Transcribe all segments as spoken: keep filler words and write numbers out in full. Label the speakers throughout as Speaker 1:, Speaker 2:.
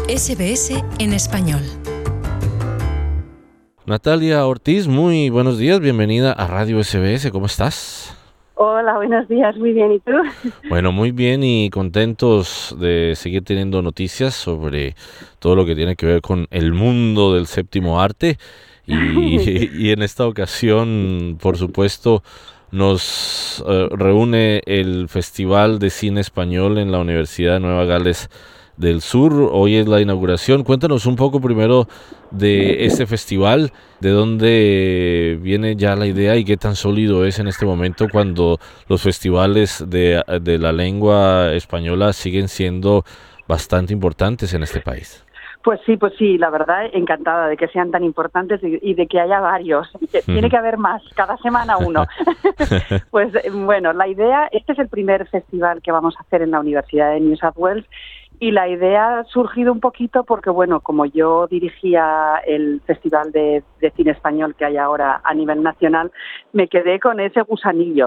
Speaker 1: S B S en español.
Speaker 2: Natalia Ortiz, muy buenos días, bienvenida a Radio S B S, ¿cómo estás?
Speaker 3: Hola, buenos días, muy bien, ¿y tú?
Speaker 2: Bueno, muy bien y contentos de seguir teniendo noticias sobre todo lo que tiene que ver con el mundo del séptimo arte y, y en esta ocasión, por supuesto, nos uh, reúne el Festival de Cine Español en la Universidad de Nueva Gales del Sur. Hoy es la inauguración. Cuéntanos un poco primero de este festival, de dónde viene ya la idea y qué tan sólido es en este momento cuando los festivales de, de la lengua española siguen siendo bastante importantes en este país.
Speaker 3: Pues sí, pues sí, la verdad, encantada de que sean tan importantes y, y de que haya varios. Y que tiene que haber más, cada semana uno. Pues bueno, la idea, este es el primer festival que vamos a hacer en la Universidad de New South Wales. Y la idea ha surgido un poquito porque, bueno, como yo dirigía el Festival de, de Cine Español que hay ahora a nivel nacional, me quedé con ese gusanillo.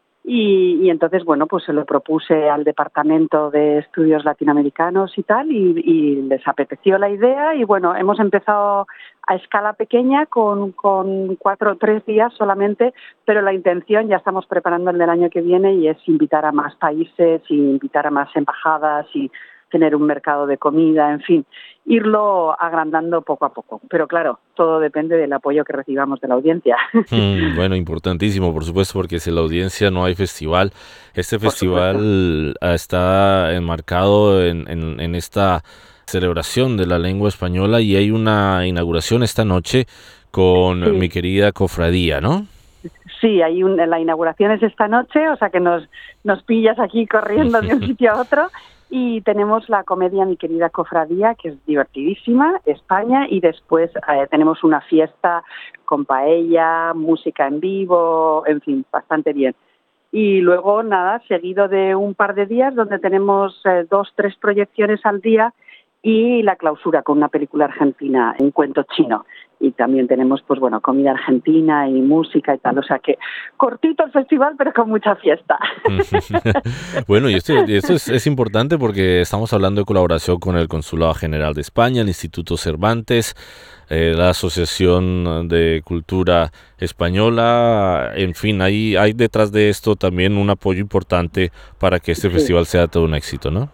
Speaker 3: Y, y entonces, bueno, pues se lo propuse al Departamento de Estudios Latinoamericanos y tal, y, y les apeteció la idea. Y bueno, hemos empezado a escala pequeña con, con cuatro o tres días solamente, pero la intención, ya estamos preparando el del año que viene, y es invitar a más países y invitar a más embajadas y tener un mercado de comida, en fin, irlo agrandando poco a poco. Pero claro, todo depende del apoyo que recibamos de la audiencia.
Speaker 2: Mm, bueno, importantísimo, por supuesto, porque sin la audiencia no hay festival. Este
Speaker 3: Por
Speaker 2: festival
Speaker 3: supuesto.
Speaker 2: está enmarcado en, en, en esta celebración de la lengua española y hay una inauguración esta noche con
Speaker 3: Sí.
Speaker 2: mi querida cofradía, ¿no?
Speaker 3: Sí, hay un, la inauguración es esta noche, o sea que nos, nos pillas aquí corriendo de un sitio a otro. Y tenemos la comedia Mi Querida Cofradía, que es divertidísima, España, y después eh, tenemos una fiesta con paella, música en vivo, en fin, bastante bien. Y luego, nada, seguido de un par de días donde tenemos eh, dos, tres proyecciones al día y la clausura con una película argentina, un cuento chino. Y también tenemos, pues bueno, comida argentina y música y tal. O sea que cortito el festival, pero con mucha fiesta.
Speaker 2: Bueno, y esto, y esto es, es importante porque estamos hablando de colaboración con el Consulado General de España, el Instituto Cervantes, eh, la Asociación de Cultura Española. En fin, hay, hay detrás de esto también un apoyo importante para que este
Speaker 3: Sí.
Speaker 2: festival sea todo un éxito, ¿no?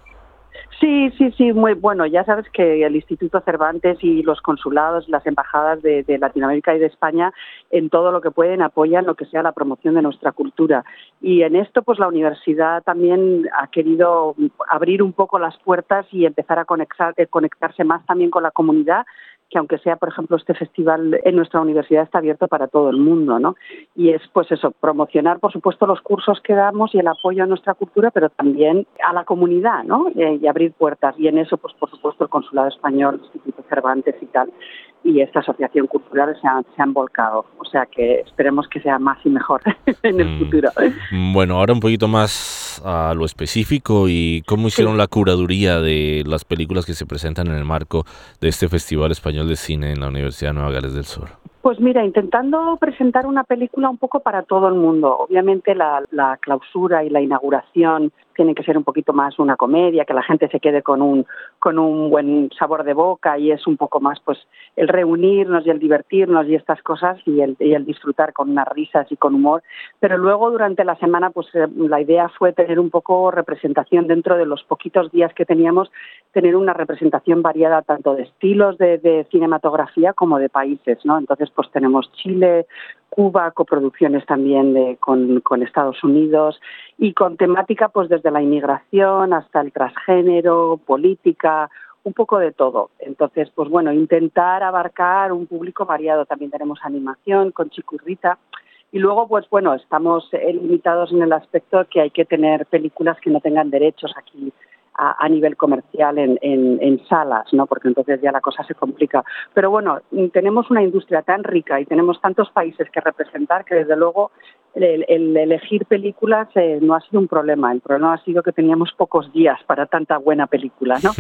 Speaker 3: Sí, sí, sí, muy bueno. Ya sabes que el Instituto Cervantes y los consulados, las embajadas de, de Latinoamérica y de España, en todo lo que pueden apoyan lo que sea la promoción de nuestra cultura. Y en esto, pues la universidad también ha querido abrir un poco las puertas y empezar a conectar, eh, conectarse más también con la comunidad, que aunque sea, por ejemplo, este festival en nuestra universidad está abierto para todo el mundo, ¿no? Y es, pues eso, promocionar, por supuesto, los cursos que damos y el apoyo a nuestra cultura, pero también a la comunidad, ¿no? Eh, y abrir puertas. Y en eso, pues por supuesto, el Consulado Español, el Instituto Cervantes y tal, y esta asociación cultural se han, se han volcado. O sea que esperemos que sea más y mejor en el
Speaker 2: Mm,
Speaker 3: futuro.
Speaker 2: Bueno, ahora un poquito más a lo específico y cómo hicieron
Speaker 3: Sí.
Speaker 2: la curaduría de las películas que se presentan en el marco de este Festival Español de Cine en la Universidad de Nueva Gales del Sur.
Speaker 3: Pues mira, intentando presentar una película un poco para todo el mundo. Obviamente la, la clausura y la inauguración tiene que ser un poquito más una comedia, que la gente se quede con un con un buen sabor de boca, y es un poco más pues el reunirnos y el divertirnos y estas cosas y el, y el disfrutar con unas risas y con humor. Pero luego durante la semana pues eh, la idea fue tener un poco representación dentro de los poquitos días que teníamos, tener una representación variada tanto de estilos de, de cinematografía como de países, ¿no? Entonces pues tenemos Chile, Cuba, coproducciones también de, con, con Estados Unidos, y con temática pues desde la inmigración hasta el transgénero, política, un poco de todo. Entonces, pues bueno, intentar abarcar un público variado. También tenemos animación con Chico y Rita. Y luego, pues bueno, estamos eh, limitados en el aspecto que hay que tener películas que no tengan derechos aquí a, a nivel comercial en, en, en salas, ¿no? Porque entonces ya la cosa se complica. Pero bueno, tenemos una industria tan rica y tenemos tantos países que representar que desde luego el, el elegir películas eh, no ha sido un problema. El problema ha sido que teníamos pocos días para tanta buena película, ¿no?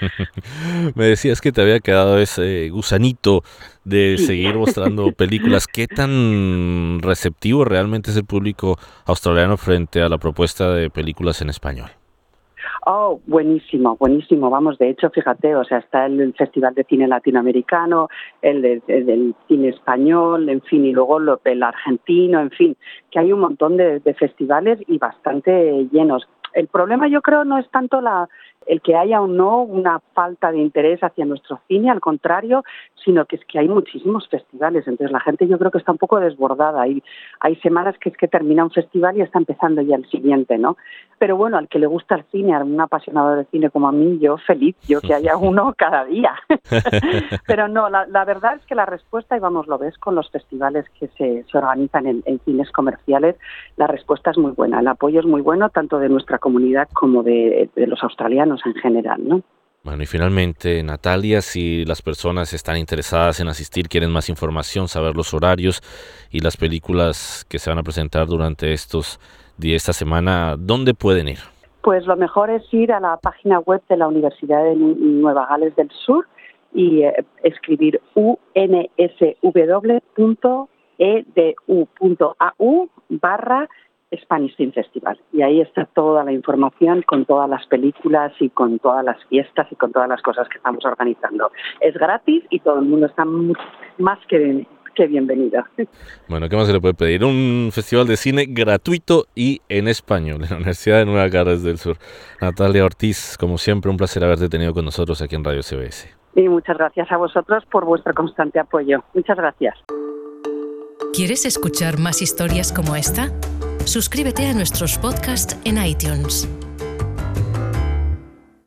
Speaker 2: Me decías que te había quedado ese gusanito de
Speaker 3: Sí.
Speaker 2: seguir mostrando películas. ¿Qué tan receptivo realmente es el público australiano frente a la propuesta de películas en español?
Speaker 3: Oh, buenísimo, buenísimo. Vamos, de hecho, fíjate, o sea, está el, el Festival de Cine Latinoamericano, el, de, el del cine español, en fin, y luego lo, el argentino, en fin, que hay un montón de, de festivales y bastante llenos. El problema, yo creo, no es tanto la el que haya o no una falta de interés hacia nuestro cine, al contrario, sino que es que hay muchísimos festivales. Entonces la gente yo creo que está un poco desbordada. Hay, hay semanas que es que termina un festival y está empezando ya el siguiente, ¿no? Pero bueno, al que le gusta el cine, a un apasionado de cine como a mí, yo feliz, yo que haya uno cada día. Pero no, la, la verdad es que la respuesta, y vamos, lo ves con los festivales que se, se organizan en, en cines comerciales, la respuesta es muy buena. El apoyo es muy bueno, tanto de nuestra comunidad como de, de los australianos en general, ¿no?
Speaker 2: Bueno, y finalmente, Natalia, si las personas están interesadas en asistir, quieren más información, saber los horarios y las películas que se van a presentar durante estos días, esta semana, ¿dónde pueden ir?
Speaker 3: Pues lo mejor es ir a la página web de la Universidad de Nueva Gales del Sur y eh, escribir u n s w punto e d u punto a u barra Spanish Film Festival. Y ahí está toda la información con todas las películas y con todas las fiestas y con todas las cosas que estamos organizando. Es gratis y todo el mundo está más que, que bienvenido.
Speaker 2: Bueno, ¿qué más se le puede pedir? Un festival de cine gratuito y en español en la Universidad de Nueva Gales del Sur. Natalia Ortiz, como siempre, un placer haberte tenido con nosotros aquí en Radio C B S.
Speaker 3: Y muchas gracias a vosotros por vuestro constante apoyo. Muchas gracias.
Speaker 1: ¿Quieres escuchar más historias como esta? Suscríbete a nuestros podcasts en iTunes.